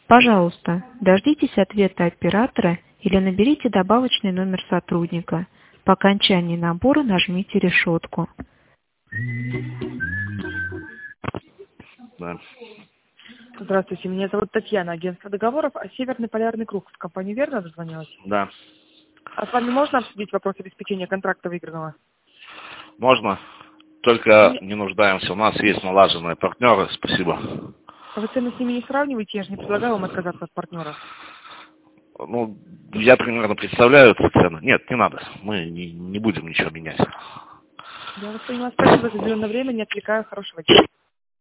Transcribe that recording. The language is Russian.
Пожалуйста, дождитесь ответа оператора или наберите добавочный номер сотрудника. По окончании набора нажмите решетку. Да. Здравствуйте, меня зовут Татьяна, агентство договоров, Северный полярный круг. В компанию «Верно» дозвонилась? Да. А с вами можно обсудить вопрос обеспечения контракта выигранного? Можно. Только не нуждаемся. У нас есть налаженные партнеры. Спасибо. А вы цены с ними не сравниваете? Я же не предлагаю вам отказаться от партнера. Ну, я примерно представляю эту цену. Нет, не надо. Мы не будем ничего менять. Я вас понимаю. Спасибо за уделенное время. Не отвлекаю. Хорошего дня.